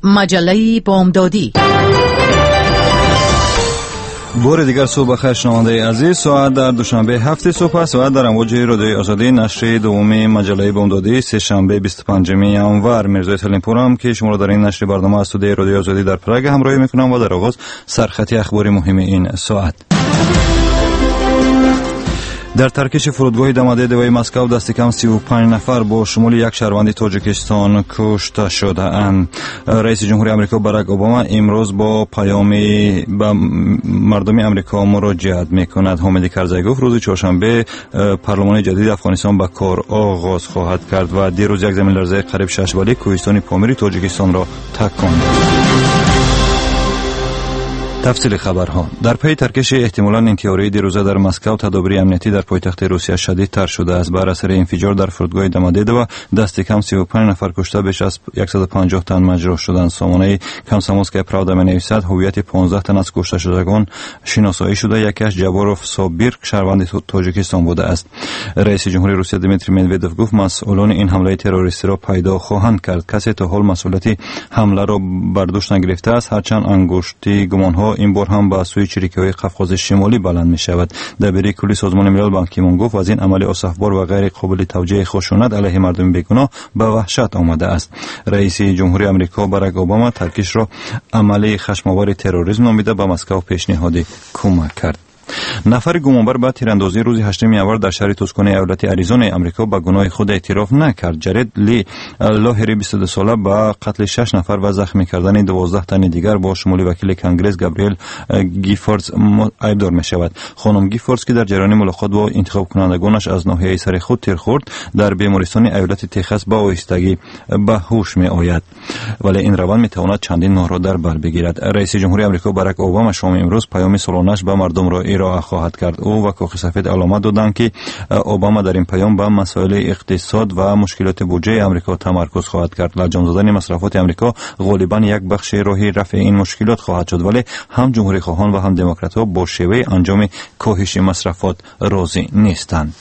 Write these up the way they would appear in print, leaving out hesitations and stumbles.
مجله بامدادی. بار دیگر صبح بخیر شنونده عزیز. ساعت در دوشنبه 7 صبح است و در امواج رادیوی آزادی نشر دوم مجله بامدادی سه شنبه 25 ژانویه مرزا سلیمپورم که شما را در این نشر برنامه استودیوی رادیوی آزادی در پراگ همراهی میکنم و در آغاز سرخط اخبار مهم این ساعت. در ترکش فرودگاه دمادیدوی مسکو دست کم 35 نفر با شمول یک شهروند تاجیکستان کشته شده‌اند. رئیس جمهوری آمریکا باراک اوباما امروز با پیامی به مردم آمریکا مراجعت می‌کند. حامد کرزی گفت روز چهارشنبه پارلمان جدید افغانستان به کار آغاز خواهد کرد و دیروز یک زمین لرزه قریب 6 بالای کوهستان پامیر تاجیکستان را تکاند. تفصیل خبرها. در پی ترکش احتمالاً انتحاری دیروزه در مسکو تدابیر امنیتی در پایتخت روسیه شدیدتر شده است. بر اثر انفجار در فرودگاه دمادیدو دست کم 35 نفر کشته بیش از 150 تن مجروح شدند. سامانه کامسامولسکای پراودا می‌نویسد هویت 15 تن از کشته شدگان شناسایی شده. یکیش جباروف سابیر شهروند تاجیکستان بوده است. رئیس جمهوری روسیه دیمیتری مدودوف گفت مسئولان این حمله تروریستی را پیدا خواهند کرد. کسی تا حال مسئولیت حمله را بر دوش نگرفته است، هرچند انگشتی گمانها این بار هم به سوی چریکی‌های قفقاز شمالی بلند می شود. دبیر کلی سازمان ملل بان کی مون گفت از این عمل اسفبار و غیر قابل توجیه خشونت علیه مردم بیگناه به وحشت آمده است. رئیس جمهوری آمریکا باراک اوباما ترکش را عملی خشم‌آور تروریسم نامیده به مسکو پیشنهاد کمک کرد. نفر گمانبر به تیراندازی روز 8 ژانویه در شهر توسکان ایالت آریزونا آمریکا به گناه خود اعتراف نکرد. جرید لی لاهری 22 ساله به قتل 6 نفر و زخمی کردن 12 تن دیگر با شمول وکیل کنگره گابریل گیفورد ایبدار می شود. خانم گیفورد که در جریان ملاقات با انتخاب کنندگانش از ناحیه سر خود تیر خورد در بیمارستان ایالت تگزاس با آهستگی به هوش می آید، ولی این روند می تواند چندین ماه را در بر بگیرد. رئیس جمهوری آمریکا باراک اوباما شام امروز پیام سالانش به مردم را ارائه خواهد کرد. او و کاخ سفید علامت دادند که اوباما در این پیام به مسائل اقتصاد و مشکلات بودجه آمریکا تمرکز خواهد کرد. لجام زدن مصرفات آمریکا غالبا یک بخش راهی رفع این مشکلات خواهد شد، ولی هم جمهوری خواهان و هم دموکرات‌ها با شیوه انجام کاهش مصرفات راضی نیستند.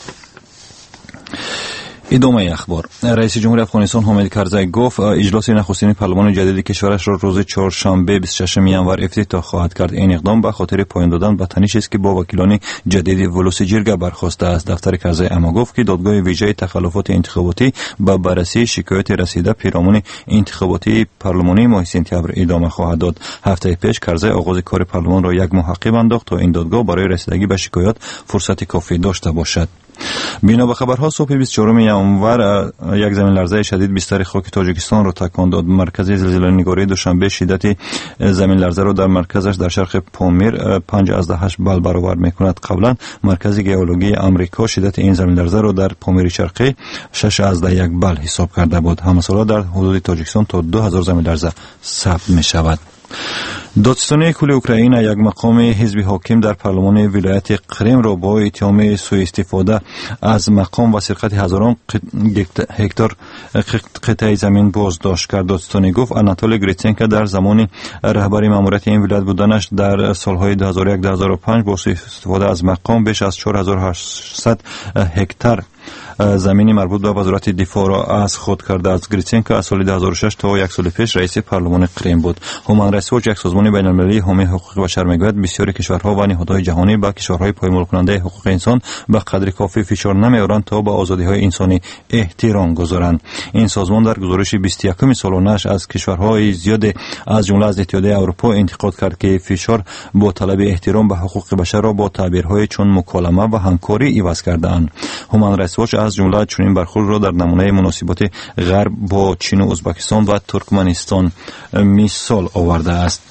ادامه اخبار. رئیس جمهوری افغانستان حامد کرزی گفت اجلاس نخستین پارلمان جدید کشورش را روز چهارشنبه 26 ژانویه افتتاح خواهد کرد. این اقدام به خاطر پایان دادن به تنش است که با وکیلان جدید ولوس جرگه برخاسته است. دفتر کرزی اما گفت که دادگاه ویژه تخلفات انتخاباتی با بررسی شکایات رسیده پیرامون انتخابات پارلمانی ماه سپتامبر ادامه خواهد داد. هفته پیش کرزی آغاز کار پارلمان را یک ماه عقب انداخت تا این دادگاه برای رسیدگی به شکایات فرصت کافی داشته باشد. بنا به خبرها صبح 24 ژانویه یک زمین لرزه شدید بستر خاک تاجیکستان را تکان داد. مرکز زلزله نگاری دوشنبه شدت زمین لرزه را در مرکزش در شرق پامیر 5.8 بال برابر می‌کند. قبلا مرکز ژئولوژی آمریکا شدت این زمین لرزه را در پامیر شرقی 6.1 بال حساب کرده بود. همساله در حدود تاجیکستان تا 2000 زمین لرزه ثبت می‌شود. دادستانی کل اوکراین یک مقام حزب حاکم در پارلمان ولایت قرم را با اتهام سوء استفاده از مقام و سرقت هزاران هکتار قطعه زمین بازداشت کرد. دادستانی گفت آناتولی گریتسنکو در زمان رهبری ماموریت این ولایت بودنش در سالهای 2001-2005 با سوء استفاده از مقام بیش از 4800 هکتار زمینی مربوط به وزارت دفاع را از خود کرده است. گریتسنکو از سال 2006 تا یک سال پیش رئیس پارلمان قرم بود. هومن رایتس واچ یک سازمان بین‌المللی حامی حقوق بشر میگوید بسیاری کشورها و نهادهای جهانی به کشورهای پایمال کننده حقوق انسان به قدر کافی فشار نمی‌آورند تا به آزادی‌های انسانی احترام گذارند. این سازمان در گزارش 21 سالانه‌اش از کشورهای زیاد از جمله از اتحادیه اروپا انتقاد کرد که فشار با طلب احترام به حقوق بشر را با تعبیرهای چون مکالمه و همکاری عوض کرده‌اند. هومن رایتس واچ از جمله چنین برخورد را در نمونه مناسبات غرب با چین و ازبکستان و ترکمنستان مثال آورده است.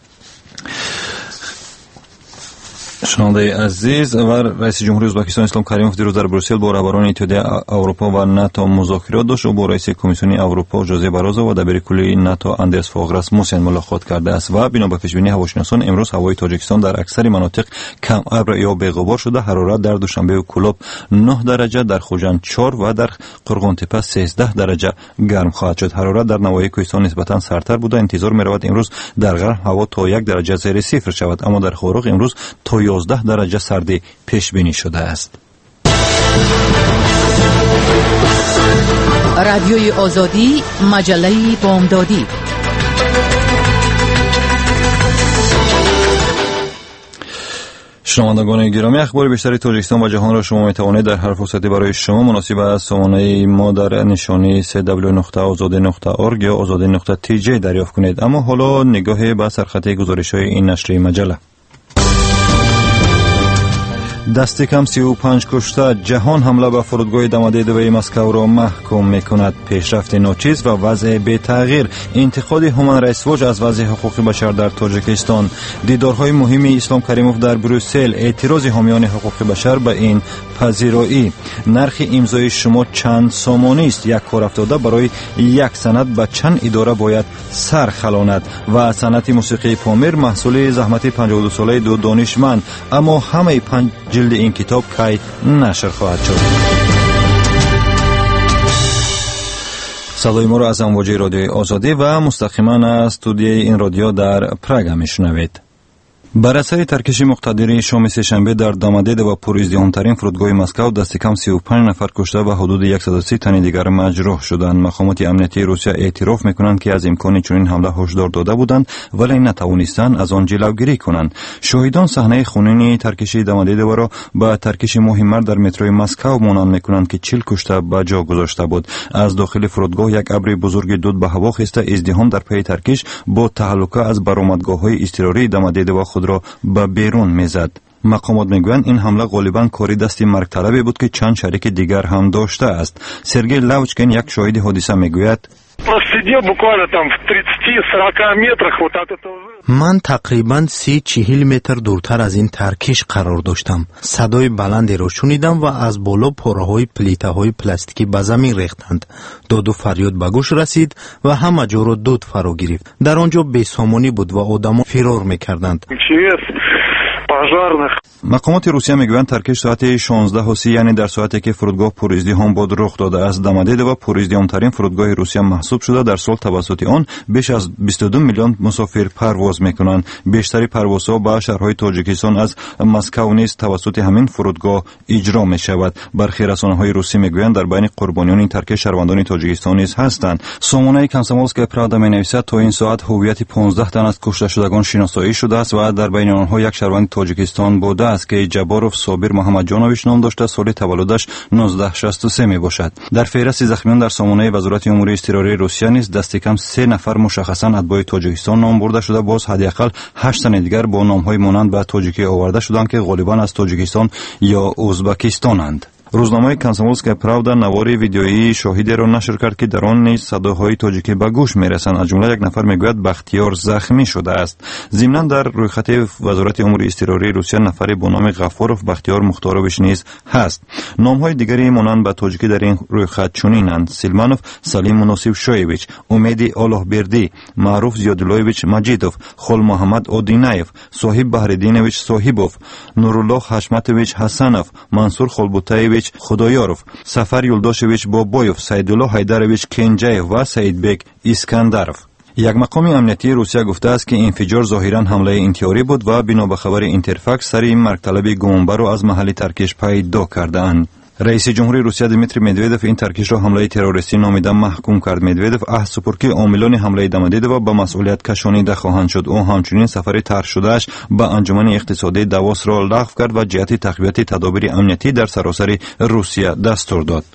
شنونده عزیز، و رئیس جمهوری ازبکستان اسلام کریموف دیروز در بروسل با رهبران اتحادیه اروپا و ناتو مذاکرات داشت و با رئیس کمیسیون اروپا ژوزه باروزو و دبیر کلی ناتو اندرس فوگ راسموسن ملاقات کرده است و بنا به پیشبینی هواشناسان امروز هوای تاجیکستان در اکثر مناطق کم ابر یا بی‌غبار شده. حرارت در دوشنبه و کلوب 9 درجه، در خوجند 4 و در قرغنتپه 13 درجه گرم خواهد شد. حرارت در نواحی کوهستان نسبتا سردتر بوده. انتظار می‌رود امروز در غرب هوا تا 1 درجه زیر صفر شود، اما در خاروق امروز تا 11 درجه سردی پیش بینی شده است. رادیوی آزادی، مجله بامدادی. شنوندگان گرامی، اخبار بیشتری تاجیکستان و جهان را شما میتوانید در هر فرصتی برای شما مناسب از سامانه ما در نشانی www.azadi.org یا azadi.tj دریافت کنید. اما حالا نگاهی به سرخط گزارش‌های این نشریه مجله. دست کم 35 کشته، جهان حمله به فرودگاه دمادیدوی مسکو را محکوم میکند. پیشرفت ناچیز و وضع بی تغییر، انتقاد هومن رایتس واچ از وضع حقوق بشر در تاجیکستان. دیدارهای مهم اسلام کریموف در بروسل، اعتراض حامیان حقوق بشر به این پذیرایی. نرخ امضای شما چند سامانی است؟ یک کار افتاده برای یک سند به چند اداره باید سرخلاند؟ و صنعت موسیقی پامیر محصول زحمت 52 ساله دو دانشمند، اما همه 5 جلد این کتاب کی نشر خواهد شد. صدای ما را از امواج رادیوی آزادی و مستقیما از استودیوی این رادیو در پراگ میشنوید. بر اثر ترکش مقتدری شام سه‌شنبه در دامادید و پرازدحام‌ترین فرودگاه مسکو دست کم 35 نفر کشته و حدود 130 تن دیگر مجروح شدند. مقامات امنیتی روسیه اعتراف می‌کنند که از امکان چنین حمله هشدار داده بودند ولی نتوانستند از آن جلوگیری کنند. شاهدان صحنه خونین ترکش دامادید را با ترکش مهم‌تر در متروی مسکو مانند می‌کنند که 40 کشته به جا گذاشته بود. از داخل فرودگاه یک ابر بزرگ دود به هوا خسته ازدحام در پی ترکش با تهلکه از برآمدگاه‌های اضطراری دامادید و خود را به بیرون میزد. مقامات میگویند این حمله غالباً کاری دست مرگ طلبی بود که چند شریک دیگر هم داشته است. سرگئی لوچکین یک شاهد حادثه میگوید من تقریباً 30-40 متر دورتر از این ترکش قرار داشتم. صدای بلندی را شنیدم و از بالا پاره‌های پلیته‌های پلاستیکی به زمین ریختند. داد و فریاد به گوش رسید و همه جا را دود فرا گرفت. در آنجا بی‌سامانی بود و آدم‌ها فرار می‌کردند. مقامات روسیه میگویند ترکش ساعت 16:30 یعنی در ساعتی که فرودگاه پرازدحام بود رخ داده است. دمادید و پرازدحام‌ترین فرودگاه روسیه محسوب شده. در سال توسط آن بیش از 22 میلیون مسافر پرواز میکنند. بیشتری پروازها به شهرهای تاجیکستان از مسکو نیز توسط همین فرودگاه اجرا می شود. برخی رسانه‌های روسی میگویند در بین قربانیان این ترکش شهروندان تاجیکستان نیز هستند. سامانه کامسومولسکaya پراودا می‌نویسد تا این ساعت هویت 15 تن از کشته شدگان شناسایی شده است و در بین آنها یک شهروند تاجیکستان بوده است که جباروف صابر محمد جانویچ نام داشته. سال تولدش 1963 می باشد. در فهرست زخمیان در سامانه وزارت امور اضطراری روسیه نیز دست کم 3 نفر مشخصاً اتباع تاجیکستان نام برده شده. باز حداقل 8 تن دیگر با نام‌های مانند به تاجیکی آورده شدند که غالباً از تاجیکستان یا ازبکستانند. روزنامه کامسومولسکaya پراودا نوار ویدیویی شاهدی را نشر کرد که در آن نیز صداهای تاجیکی به گوش میرسند. از جمله یک نفر میگوید بختیار زخمی شده است. ضمناً در رویخط وزارت امور اضطراری روسیه نفری با نام غفاروف بختیار مختاروویچ نیز هست. نامهای دیگری مانند به تاجیکی در این رویخط چنینند: سلیمانوف سلیم مناسب شویویچ، امیدی آلاهبردی، معروف زیاداللهویچ مجیدوف، خل محمد اودینایف، صاحب بهردینویچ صاحبوف، نورالله حشمتویچ حسنوف، منصور خلبوتایویچ خدایاروف، سفر یولداشویچ بابایوف، سیدالله حیدرویچ کنجایف و سیدبک اسکندروف. یک مقام امنیتی روسیه گفته است که انفجار ظاهراً حمله انتحاری بود و بنا به خبر اینترفاکس سر مرگ طلب گمانبر را از محل ترکش پیدا کردند. رئیس جمهوری روسیه دیمیتری مدودوف این ترکش را حمله تروریستی نامیده محکوم کرد. مدودوف عهد سپرد که عاملان حمله دمادید و به مسئولیت کشانیده خواهند شد. او همچنین سفر طرح شدهش به انجمن اقتصادی داووس را لغو کرد و جهت تقویت تدابیر امنیتی در سراسر روسیه دستور داد.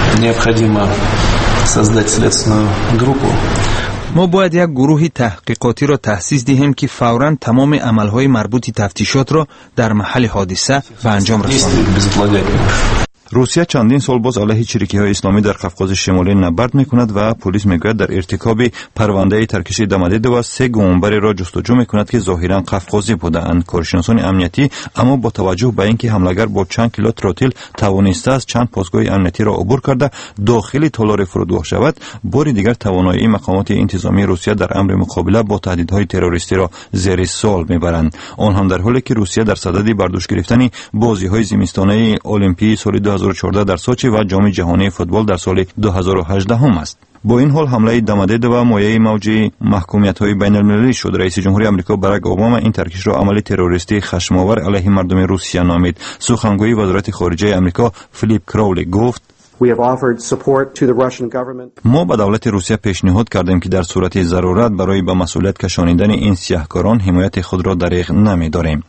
ما باید یک گروه تحقیقاتی را تأسیس دهیم که فوراً تمام عملهای مربوط تفتیشات را در محل حادثه به انجام رسانیم. روسیه چندین سال باز علیه چریکی‌های اسلامی در قفقاز شمالی نبرد می‌کند و پلیس میگوید در ارتکاب پرونده ترکش دمادید و 3 گمانبر را جستجو می‌کند که ظاهراً قفقازی بودند. کارشناسان امنیتی اما با توجه به اینکه حمله‌گر با چند کیلو تروتیل توانسته است چند پاسگاه امنیتی را عبور کرده داخل تالار فرودگاه شود، بار دیگر توانایی مقامات انتظامی روسیه در امر مقابله با تهدیدهای تروریستی را زیر سوال می‌برند. آن هم در حالی که روسیه در صدد برداشت گرفتن بازی‌های زمستانه المپیک سال 2014 در سوچی و جام جهانی فوتبال در سال 2018 است. با این حال حمله دمادید و مایه موج محکومیت‌های بین‌المللی شد. رئیس جمهوری آمریکا باراک اوباما این ترکش را عمل تروریستی خشم‌آور علیه مردم روسیه نامید. سخنگوی وزارت خارجه آمریکا فیلیپ کراولی گفت: ما به دولت روسیه پیشنهاد کردیم که در صورت ضرورت برای به مسئولیت کشانیدن این سیاهکاران حمایت خود را دریغ نمی‌داریم.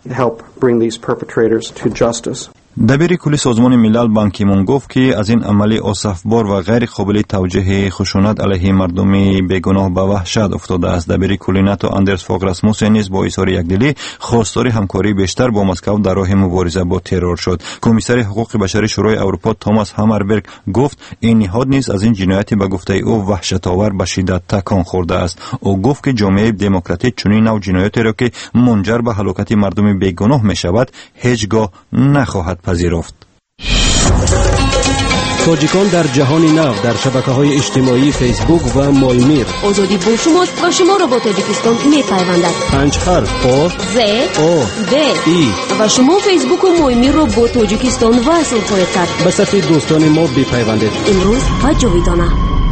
دبیر کلی سازمان ملل بان کی مون گفت که از این عمل اسفبار و غیر قابل توجیه خشونت علیه مردم بیگناه به وحشت افتاده است. دبیر کلی ناتو اندرس فوگ راسموسن نیز با اظهار یکدلی خواستار همکاری بیشتر با مسکو در راه مبارزه با ترور شد. کمیسر حقوق بشری شورای اروپا توماس هامربرگ گفت این نهاد نیز از این جنایت به گفته او وحشت‌آور به شدت تکان خورده است. او گفت که جامعه دموکراتیک چنین نوع جنایاتی را که منجر به هلاکت مردم بیگناه می‌شود هیچگاه نخواهد پذیرفت. تاجیکان در جهان نو در شبکه‌های اجتماعی فیسبوک و مایمیر. آزادی با شماست و شما را با تاجیکستان می‌پیوندد. 5 حرف آ ز او د ای و شما فیسبوک و مایمیر را با تاجیکستان وصل خواهید کرد. به صفحه دوستان ما بپیوندید. امروز و جاویدانه.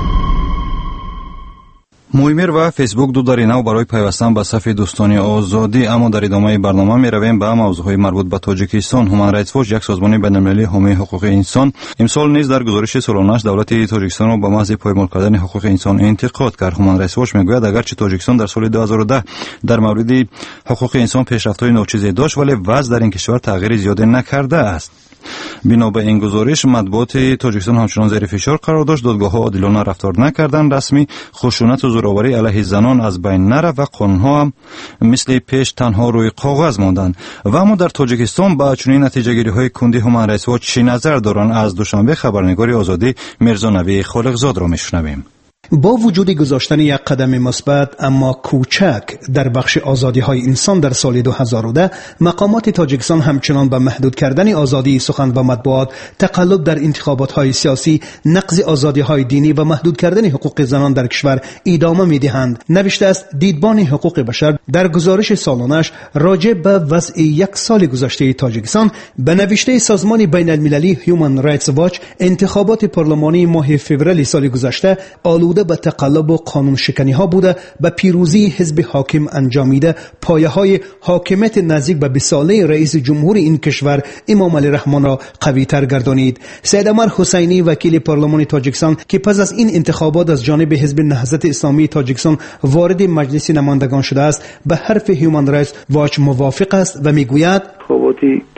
مویمیر و فیسبوک دو دری نو برای پیوستن به صفحه دوستانی آزادی. اما در ادامه برنامه می رویم به موضوعهای مربوط به تاجیکستان. هومن رایتس واچ یک سازمان بین‌المللی حامی حقوق انسان امسال نیز در گزارش سالانه‌اش دولت تاجیکستان را به محض پایمال کردن حقوق انسان انتقاد کرد. هومن رایتس واچ میگوید اگرچه تاجیکستان در سال 2010 در مورد حقوق انسان پیشرفت‌های ناچیزی داشت ولی وضع در این کشور تغییر زیادی نکرده است. بنا به این گزارش مطبوعات تاجیکستان همچنان زیر فشار قرار داشت، دادگاه‌ها عادلانه رفتار نکردند، رسمی خشونت و زورآوری علیه زنان از بین نرفت و قانون‌ها هم مثل پیش تنها روی کاغذ ماندند. و اما در تاجیکستان با چنین نتیجه‌گیری‌های کندی هومن رایتس واچ چه نظر دارند؟ از دوشنبه خبرنگار آزادی میرزا نبی خالقزاد را میشنویم. با وجود گذاشتن یک قدم مثبت اما کوچک در بخش آزادی‌های انسان در سال 2010 مقامات تاجیکستان همچنان به محدود کردن آزادی سخن و مطبوعات، تقلب در انتخابات‌های سیاسی، نقض آزادی‌های دینی و محدود کردن حقوق زنان در کشور ادامه می‌دهند. نوشته است دیدبان حقوق بشر در گزارش سالانه‌اش راجع به وضع یک سال گذشته تاجیکستان به نوشته سازمان بین‌المللی هیومن رایتس واچ انتخابات پارلمانی ماه فوریه سال گذشته آلوده به تقلب و قانون شکنی ها بوده، به پیروزی حزب حاکم انجامیده، پایه های حاکمیت نزدیک به 20 ساله رئیس جمهور این کشور امام علی رحمان را قوی تر گردانید. سید عمر حسینی وکیل پارلمان تاجیکستان که پس از این انتخابات از جانب حزب نهضت اسلامی تاجیکستان وارد مجلس نمایندگان شده است، به حرف هیومن رایتس واچ موافق است و میگوید انتخابات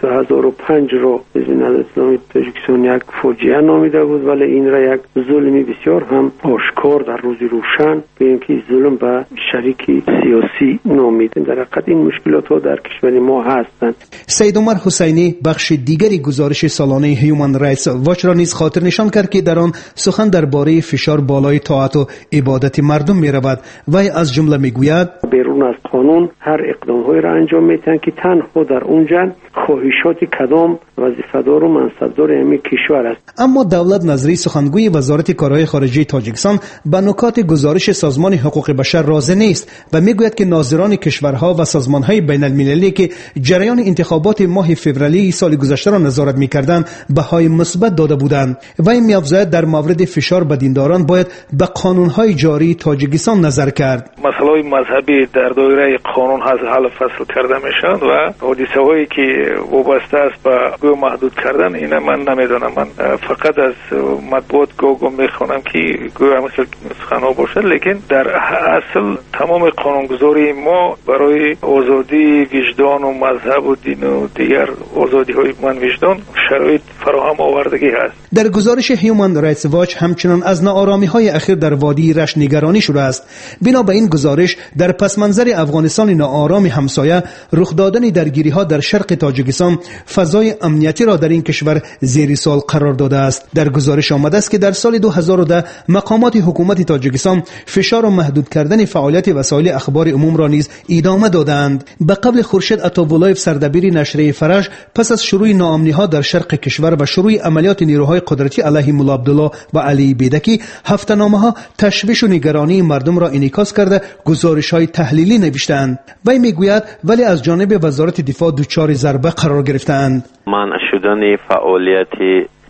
2005 را حزب نهضت اسلامی تاجیکستان یک فاجعه نامیده بود، ولی این را یک ظلم بسیار هم آشکار در روز روشن به اینکه ظلم به شریک سیاسی نامید. در حقیقت این مشکلات ها در کشور ما هستند. سید عمر حسینی بخش دیگری گزارش سالانه هیومن رایتس واچ را نیز خاطر نشان کرد که در آن سخن درباره فشار بالای طاعت و عبادت مردم می رود و از جمله می گوید بیرون از قانون هر اقدام های را انجام میتن که تنها در اونجا خواهشات کدام وظیفه‌دار و منصبدار همین کشور است. اما دولت نظری سخنگوی وزارت کارهای خارجه تاجیکستان به نکات گزارش سازمان حقوق بشر راضی نیست و میگوید که ناظران کشورها و سازمانهای بین المللی که جریان انتخابات ماه فوریه سال گذشته را نظارت میکردند بهای مثبت داده بودند و این می‌افزاید در مورد فشار به دینداران باید به قانونهای جاری تاجیکستان نظر کرد. مسائل مذهبی در دایره قانون حل فصل کرده میشن و حادثه‌هایی که وابسته است به محدود کردن اینا من نمیدونم. من فقط از مطبوعات گوگو میخونم که گویا مثل سخنها باشه، لیکن در اصل تمام قانونگذاری ما برای آزادی وجدان و مذهب و دین و دیگر آزادی های من وجدان شرایط فراهم آوردگی هست. در گزارش هیومن رایتس واچ همچنان از ناآرامی های اخیر در وادی رشت نگرانی شده است. بنا به این گزارش در پس منظر افغانستان ناآرام همسایه، رخ دادن درگیری ها در شرق تاجیکستان فضای امنیتی را در این کشور زیر سوال قرار داده است. در گزارش آمده است که در سال 2010 مقامات حکومت تاجیکستان فشار و محدود کردن فعالیت وسایل اخبار عموم را نیز ادامه دادند. به قبل خورشید عطاولایف سردبیر نشریه فرج پس از شروع ناامنی ها در شرق کشور و شروع عملیات نیروهای قدرتی علیه مولا عبدالله و علی بیدکی، هفته‌نامه ها تشویش و نگرانی مردم را انعکاس کرده گزارش های تحلیلی نوشتند. وی میگوید ولی از جانب وزارت دفاع دچار ضربه قرار گرفتند. منع شدن فعالیت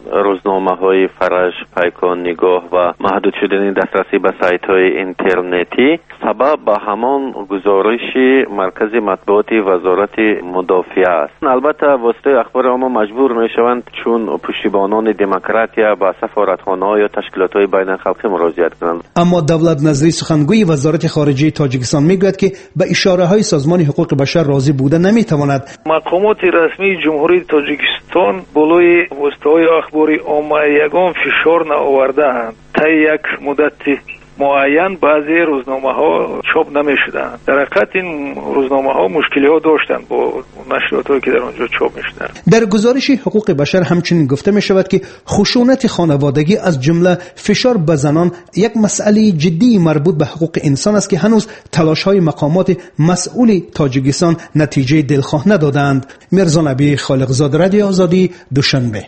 روزنامه‌های فرج، پیکان، نگاه و محدود شدن دسترسی به سایت‌های اینترنتی سبب به همان گزارش مرکز مطبوعات وزارت مدافعه است. البته واسطه اخبار عامه مجبور میشوند چون پشتیبانان دموکراتیا با سفارتخانه‌ها یا تشکیلات‌های بین‌الخلقی مراجعت کنند. اما دولت نظری سخنگوی وزارت خارجه تاجیکستان میگوید که به اشاره‌های سازمان حقوق بشر راضی بوده نمیتواند. مقامات رسمی جمهوری تاجیکستان بالای واسطه‌های اخباری عامه یگان فشار نآورده‌اند. تا یک مدت معین بعضی روزنامه‌ها چاپ نمی‌شدند. در حقیقت این روزنامه‌ها مشکل‌ها داشتند با نشریاتی که در آنجا چاپ می‌شدند. در گزارش حقوق بشر همچنین گفته می‌شود که خشونت خانوادگی از جمله فشار به زنان یک مسئله جدی مربوط به حقوق انسان است که هنوز تلاش‌های مقامات مسئول تاجیکستان نتیجه دلخواه ندادند. میرزا نبی خالقزاد، رادیو آزادی، دوشنبه.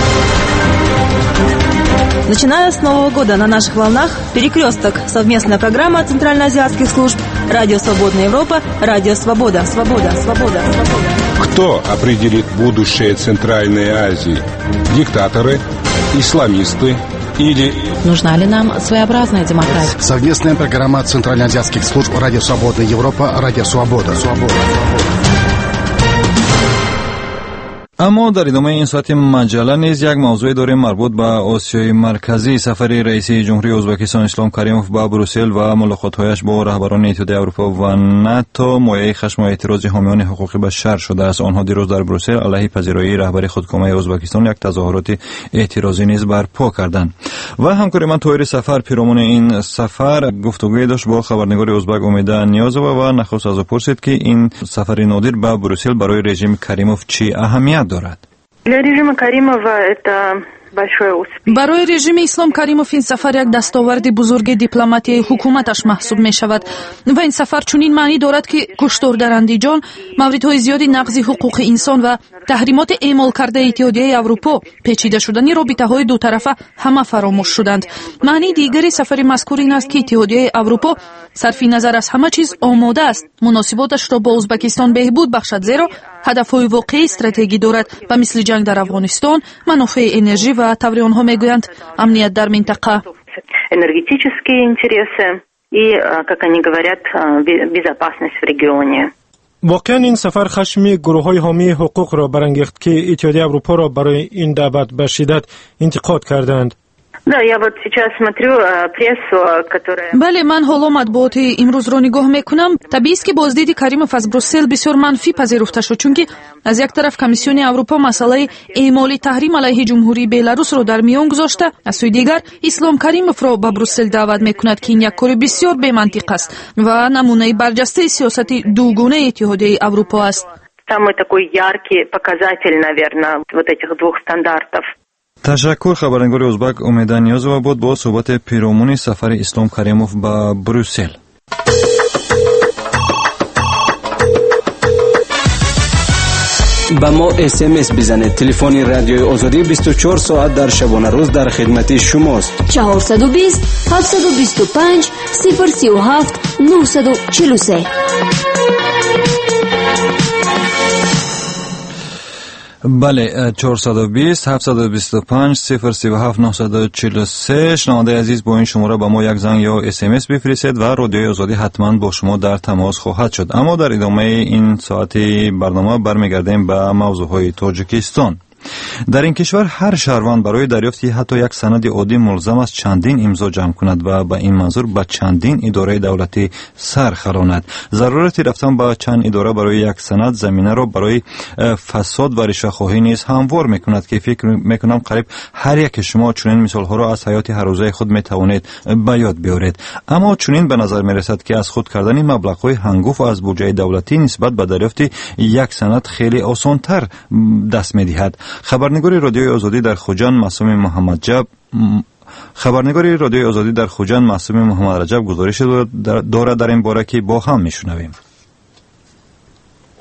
Начиная с Нового года на наших волнах «Перекресток» – совместная программа центральноазиатских служб «Радио Свободная Европа», «Радио Свобода». Кто определит будущее Центральной Азии? Диктаторы, исламисты или... Нужна ли нам своеобразная демократия? Совместная программа центральноазиатских служб «Радио Свободная Европа», «Радио Свобода». اما در ادامه این ساعت مجله نیز یک موضوع داریم مربوط به آسیای مرکزی. سفر رئیس جمهوری ازبکستان اسلام کریموف به بروسل و ملاقات‌هایش با رهبران اتحادیه اروپا و ناتو مایه خشم و اعتراض حامیان حقوق بشر شده است. آنها دیروز در بروسل علیه پذیرایی رهبر خودکامه ازبکستان یک تظاهرات اعتراضی نیز برپا کردند. و همکار من طاهر سفر پیرامون این سفر گفتگوی داشت با خبرنگار ازبک امیده نیازова و نخست از او پرسید که این سفر نادر به بروسل برای رژیم کریموف چی اهمیت دارد. барои режими ислом каримов ин сафар як дастоварди бузурги дипломатияи ҳукуматаш маҳсуб мешавад ва ин сафар чунин маънӣ дорад ки куштордарандиҷон мавридҳои зиёди нақзи ҳуқуқи инсон ва таҳримоти эъмол кардаи иттиҳодияи аврупо печида шудани робитаҳои дутарафа ҳама фаромӯш шуданд. маънии дигари сафари мазкур ин аст ки иттиҳодияи аврупо сарфи назар аз ҳама чиз омода аст муносиботашро бо узбекистон беҳбуд бахшад, зеро ҳадафҳои воқеӣ стратегӣ дорад ба мисли ҷанг дар афғонистон, манофеи энержӣ ва таври онҳо мегӯянд амният дар минтақа. Энергетические интересы и, как они говорят, безопасность в регионе. واقعا این سفر خشم گروه‌های حامی حقوق را برانگیخت که اتحادیه اروپا را برای این دعوت به شدت انتقاد کردند. бале ман ҳоло матбуоти имрӯзро нигоҳ мекунам. табиист ки боздиди каримов аз брюссел бисёр манфӣ пазируфта шуд, чунки аз як тараф комиссиони аврупо масъалаи эъмоли таҳрим алайҳи ҷумҳурии беларусро дар миён гузошта, аз сӯи дигар ислом каримовро ба брюссел даъват мекунад ки ин як кори бисёр бемантиқ аст ва намунаи барҷастаи сиёсати дугунаи иттиҳодияи аврупо аст. Самый такой яркий показатель, наверное, вот этих двух стандартов. تشکر. خبرنگار ازبک امیده نیازова بود با صحبت پیرامون سفر اسلام کریموف به بروسل. با ما SMS بزنید. تلفن رادیوی آزادی 24 ساعت در شبانه روز در خدمت شماست. 420 725 037 943. بله 420 725 037 943. شنونده عزیز با این شماره با ما یک زنگ یا SMS بفرستید و رادیوی آزادی حتما با شما در تماس خواهد شد. اما در ادامه این ساعتی برنامه برمیگردیم به موضوعهای تاجیکستان. در این کشور هر شهروند برای دریافت حتی یک سند عادی ملزم است چندین امضا جمع کند و به این منظور به چندین اداره دولتی سر خلاند. ضرورت رفتن به چند اداره برای یک سند زمینه را برای فساد و رشوه‌خواهی نیز هموار میکند که فکر میکنم قریب هر یک شما چنین مثال ها را از حیات هر روزه خود میتوانید به یاد بیارید. اما چنین به نظر میرسد که از خود کردن مبلغ‌های هنگفت از بودجه دولتی نسبت به دریافت یک سند خیلی آسان‌تر دست می‌دهد. خبرنگار رادیوی آزادی در خوجند معصوم محمد رجب گزارش دارد در این باره که با هم میشنویم.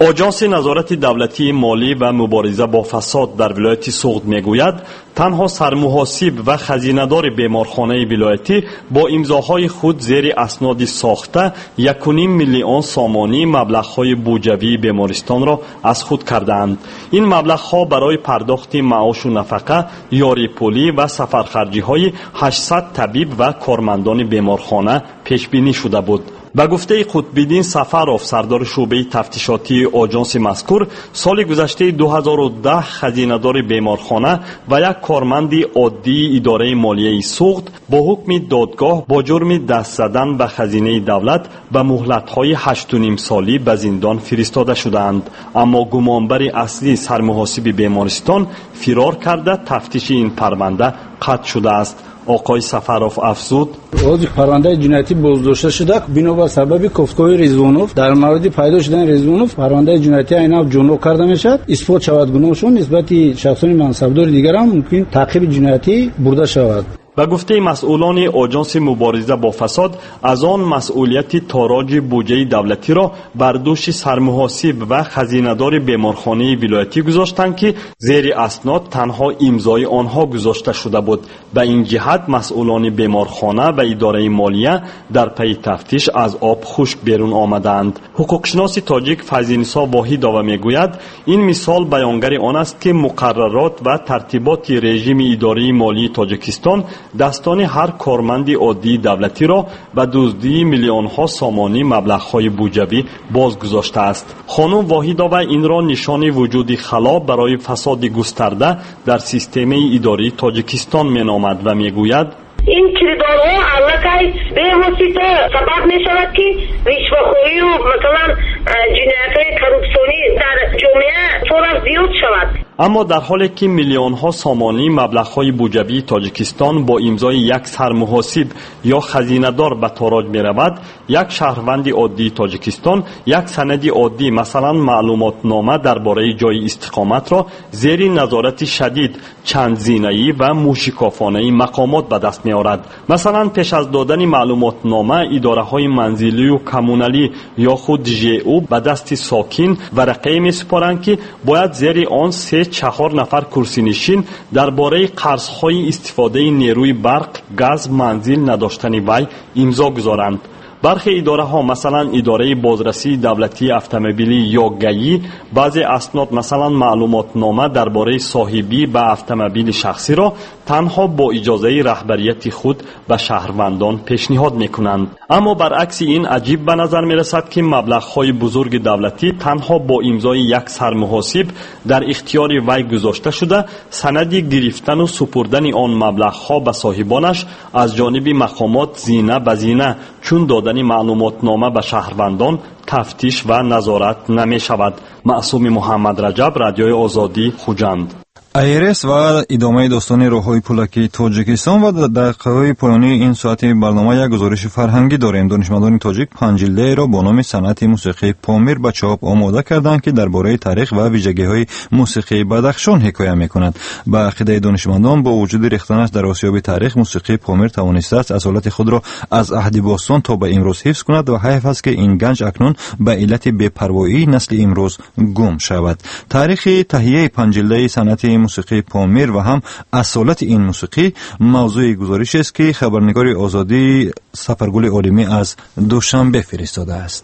آژانس نظارت دولتی مالی و مبارزه با فساد در ولایت سوغد میگوید تنها سرمحاسب و خزینه‌دار بیمارخانه ولایتی با امضاهای خود زیر اسناد ساخته 1.5 میلیون سامانی مبلغ‌های بودجوی بیمارستان را از خود کردند. این مبلغ‌ها برای پرداخت معاش و نفقه، یاری پولی و سفرخرجی‌های 800 طبیب و کارمندان بیمارخانه پیش بینی شده بود. به گفته قطب‌الدین سفرов سردار شعبه تفتیشاتی آژانس مذکور، سال گذشته 2010 خزینه‌دار بیمارخانه و یک کارمند عادی اداره مالیه سوغد با حکم دادگاه با جرم دست زدن به خزینه دولت به مهلت‌های 8.5 سالی به زندان فرستاده شدند، اما گمانبر اصلی سرمحاسب بیمارستان فرار کرده تفتیش این پرونده قطع شده است. آقای سفرов افزود: روز پرونده جنایتی بازداشته شده بنابر سبب گفتگوی رضوانوف در مورد پیدا شدن رضوانوف پرونده جنایتی اینا جلو کرده میشد. اثبات شود گناهشون نسبت شخصان منصبدار دیگر هم ممکن تعقیب جنایتی برده شود. به گفته مسئولان آژانس مبارزه با فساد، از آن مسئولیت تاراج بودجه دولتی را بر دوش سرمحاسب و خزینه‌دار بیمارخانه ولایتی گذاشتند که زیر اسناد تنها امضای آنها گذاشته شده بود. به این جهت مسئولان بیمارخانه و اداره مالیه در پی تفتیش از آب خشک بیرون آمدند. حقوقشناس تاجیک فیض‌نسا واحدова میگوید این مثال بیانگر آن است که مقررات و ترتیبات رژیم اداره مالی تاجیکستان دستان هر کارمند عادی دولتی را به دزدی میلیون ها سامانی مبلغ های بودجوی باز گذاشته است. خانم واحدова این را نشان وجود خلا برای فساد گسترده در سیستم اداری تاجیکستان مینامد و میگوید این کردارها علکای به واسطه سبب می شود که رشوه‌خوری و مثلا جنایت‌های کروپسیونی در جامعه فورا زیاد شود. اما در حالی که میلیون ها سامانی مبلغ های بودجوی تاجیکستان با امضای یک سرمحاسب یا خزینه‌دار به تاراج می رود، یک شهروند عادی تاجیکستان یک سند عادی مثلا معلومات نامه درباره جای استقامت را زیر نظارت شدید چند زینه‌ای و موشکافانه مقامات به دست می آورد. مثلا پیش از دادن معلومات نامه اداره های منزلی و کمونالی یا خود ژئو به دست ساکن ورقه می سپارند که باید زیر آن 3-4 نفر کرسی نشین درباره قرض‌های استفاده نیروی برق، گاز، منزل نداشتن وی امضا گذارند. برخی اداره ها مثلا اداره بازرسی دولتی اتومبیلی یا گئی بعضی اسناد مثلا معلومات نامه درباره صاحبی به اتومبیل شخصی را تنها با اجازه رهبریت خود به شهروندان پیشنهاد میکنند. اما برعکس این عجیب به نظر میرسد که مبلغ های بزرگ دولتی تنها با امضای یک سرمحاسب در اختیار وی گذاشته شده، سند گرفتن و سپردن آن مبلغ ها به صاحبانش از جانب مقامات زینه به زینه چون دادن معلومات نامه به شهروندان تفتیش و نظارت نمی شود. معصوم محمد رجب، رادیوی آزادی، خوجند. ایرس و ادامه داستان راههای پولکی تاجیکستان و دقیقه‌های پایانی این ساعت برنامه یک گزارش فرهنگی داریم. دانشمندان تاجیک 5 جلده را با نام صنعت موسیقی پامیر به چاپ آماده کردند که درباره تاریخ و ویژگی‌های موسیقی بدخشان حکایت می‌کند. به عقیده دانشمندان با وجود ریختنش در آسیاب تاریخ، موسیقی پامیر توانسته است اصالت خود را از عهد باستان تا به امروز حفظ کند و حیف است که این گنج اکنون به علت بی‌پروایی نسل امروز گم شود. تاریخ تهیه 5 جلده صنعت موسیقی پامیر و هم اصالت این موسیقی موضوع گزارش است که خبرنگار آزادی سفرگل عالمی از دوشنبه فرستاده است.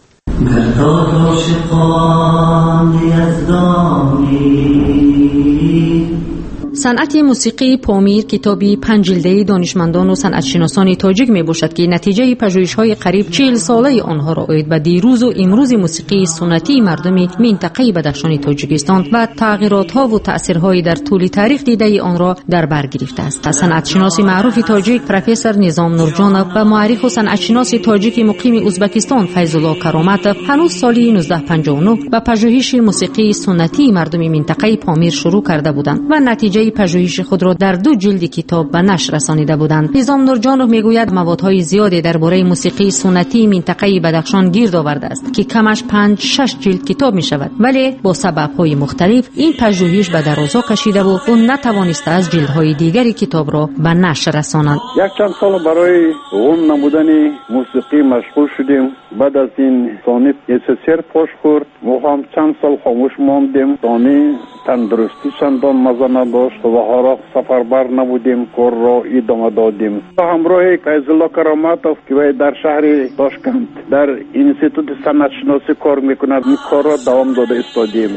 صنعت موسیقی پامیر کتابی 5 جلده دانشمندان و صنعتشناسان تاجیک می باشد که نتیجه پژوهش‌های قریب 40 ساله آنها را آید به دیروز و امروز موسیقی سنتی مردم منطقه بدخشان تاجیکستان و تغییرات‌ها و تأثیرهای در طول تاریخ دیده آن را در بر گرفته است. صنعتشناس معروف تاجیک پروفسور نظام نورجانov و معرخ و صنعتشناس تاجیک مقیم ازبکستان فیض الله کرامت هنوز سال 1959 به پژوهش موسیقی سنتی مردم منطقه پامیر شروع کرده بودند و نتیجه نتیجه پژوهش خود را در 2 جلد کتاب به نشر رسانیده بودند. نظام نورجانوف میگوید موادهای زیادی درباره موسیقی سنتی منطقه بدخشان گرد آورده است که کمش 5-6 جلد کتاب می شود، ولی با سبب‌های مختلف این پژوهش به درازا کشیده و اون نتوانسته از جلدهای دیگری کتاب را به نشر رساند. یک چند سال برای غم نمودن موسیقی مشغول شدیم. بعد از این صنف SSR پاش خورد، ما هم چند سال خاموش ماندیم. دانی تندرستی چندان مزه نداشت و هر سفربر نبودیم، کار را ادامه دادیم. همراه فیض‌الله کرامتوف که در شهر تاشکند در انستیتوت صنعت شناسی کار میکند، این کار را دوام داده ایستادیم.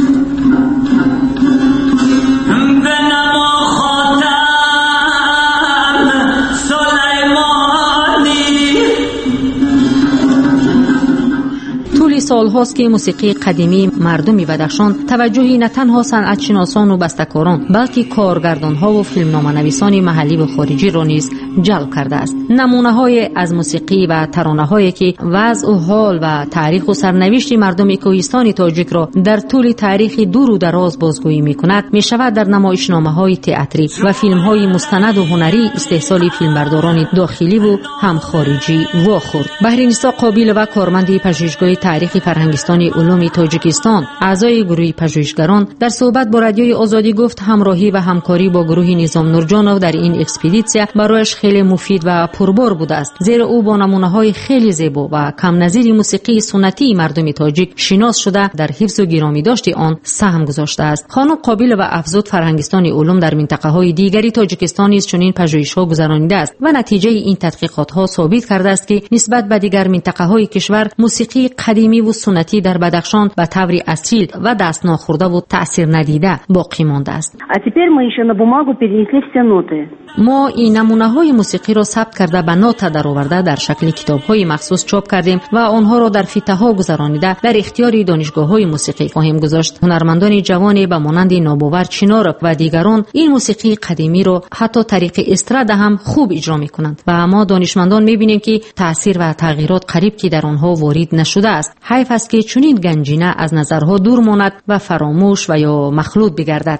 سالهاست که موسیقی قدیمی مردم بدخشان توجهی نه تنها صنعت شناسان و بسته‌کاران بلکه کارگردان‌ها و فیلمنامه‌نویسان محلی و خارجی را نیز جلب کرده است. نمونه‌های از موسیقی و ترانه‌هایی که وضع و حال و تاریخ و سرنوشت مردم کوهستان تاجیک را در طول تاریخ دور و دراز بازگویی می‌کند، می‌شود در نمایشنامه‌های تئاتری و فیلم‌های مستند و هنری استحصال فیلمبرداران داخلی و هم خارجی واخورد. بهرینسا قابل و کارمند پژوهشگاه تاریخ فرهنگستان علوم تاجیکستان، اعضای گروه پژوهشگران، در صحبت با رادیوی آزادی گفت همراهی و همکاری با گروه نظام نورجانوف در این اکسپدیسیا برایش خیلی مفید و پربار بوده است، زیرا او با نمونه‌های خیلی زیبا و کم نظیر موسیقی سنتی مردم تاجیک شناس شده در حفظ و گرامی داشت آن سهم گذاشته است. خانم قابل و افزود فرهنگستان علوم در منطقه‌های دیگری تاجیکستان نیز چنین پژوهش‌ها گذرانیده است و نتیجه این تحقیقات‌ها ثابت کرده است که نسبت به دیگر منطقه‌های کشور موسیقی قدیمی و سنتی در بدخشان به طور اصیل و دست ناخورده و تأثیر ندیده باقی مانده است. ما این نمونه‌های موسیقی را ثبت کرده به نوت درآورده در شکل کتاب‌های مخصوص چاپ کردیم و آنها را در فیته‌ها گذرانیده در اختیار دانشگاه‌های موسیقی خواهیم گذاشت. هنرمندان جوان به مانند ناباور چنارک و دیگران این موسیقی قدیمی را حتی طریق استراد هم خوب اجرا می‌کنند و ما دانشمندان می‌بینیم که تأثیر و تغییرات قریب که در آنها وارد نشده است. حیف است که چنین گنجینه از نظرها دور ماند و فراموش و یا مخلوط بگردد.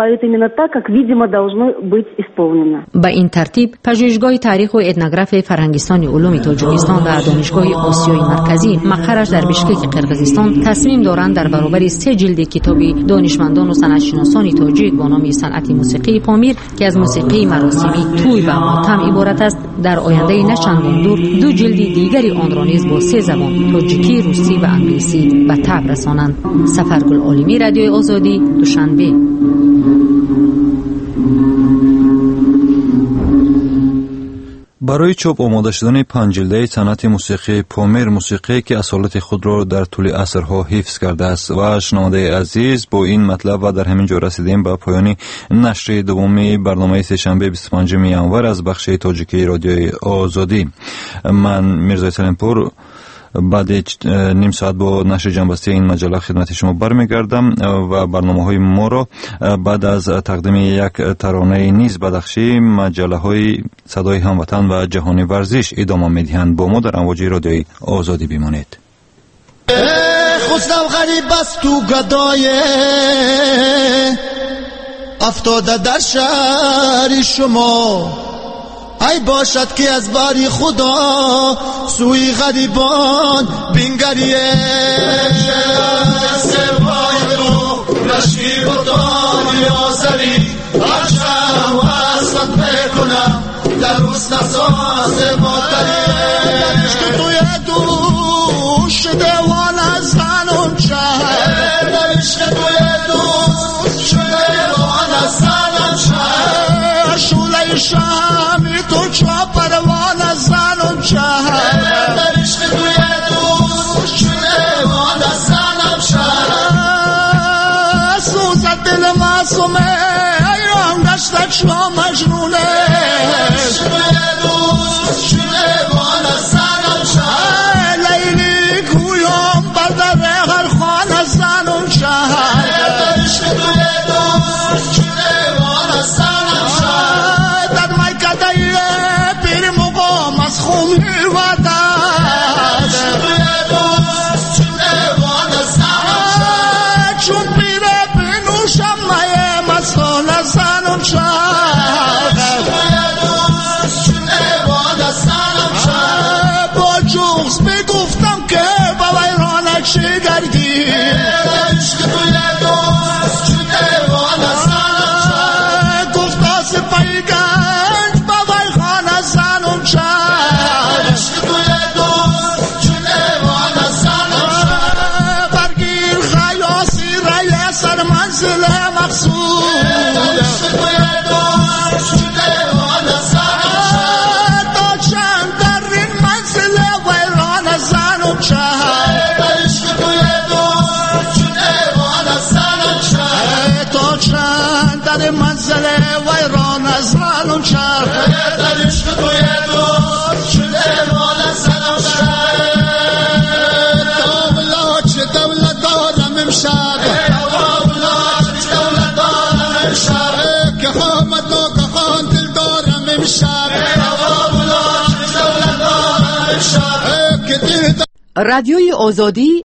به این ترتیب پژوهشگاه تاریخ و اتنوگراف فرهنگستان علوم تاجیکستان و دانشگاه آسیای مرکزی مقرش در بشکک قرقیزستان تصمیم دارند در برابر 3 جلد کتاب دانشمندان و صنعت‌شناسان تاجیک با نام صنعت موسیقی پامیر که از موسیقی مراسمی توی و ماتم عبارت است، در آینده نه چندان دور 2 جلد دیگری آن را نیز با 3 زبان تاجیکی، روسی و انگلیسی به طبع رسانند. سفرگل عالمی، رادیوی آزادی، دوشنبه. برای چاپ آماده شدن 5 جلده صنعت موسیقی پامیر، موسیقی که اصالت خود را در طول عصرها حفظ کرده است. و شنونده عزیز، با این مطلب و در همین جا رسیدیم به پایان نشر دومی برنامه سه‌شنبه 25 ینور از بخش تاجیکی رادیوی آزادی. من میرزای سلیمپور بعد نیم ساعت با نشر جنبسته این مجله خدمت شما برمیگردم و برنامه‌های ما را بعد از تقدیم یک ترانه نیز بدخشی مجله های صدای هموطن و جهانی ورزش ادامه می‌دهند. با ما در امواج رادیوی آزادی بمانید. خودم غریب است تو گدای افتاده در شهر شما، ای باشد که از باری خدا سوی غریبان بینگریه سوای رو رشی بطانی آزری عشق و حسد میکنم در روز نساز مادری عشق توی دوش دوان از زنون شهر عشق توی دوش دوان از زنون شهر شوله شهمی تو چا پروان از زنون شهر در عشق توی دوش دوان از زنون شهر سوزد دل معصومه ایران گشته چا مجنونه عشق توی دوش دوان از زنون شهر لیلی کویم بردر هر خان از زنون شهر منزل مقصود تا چند در این منزل ویران زن و تا چند در منزل ویران زن و در عشق توی دور شده وان زن و دولت دارم امشب دولت دارم امشب که خامد و که خان دل دارم امشب دولت دارم امشب رادیوی آزادی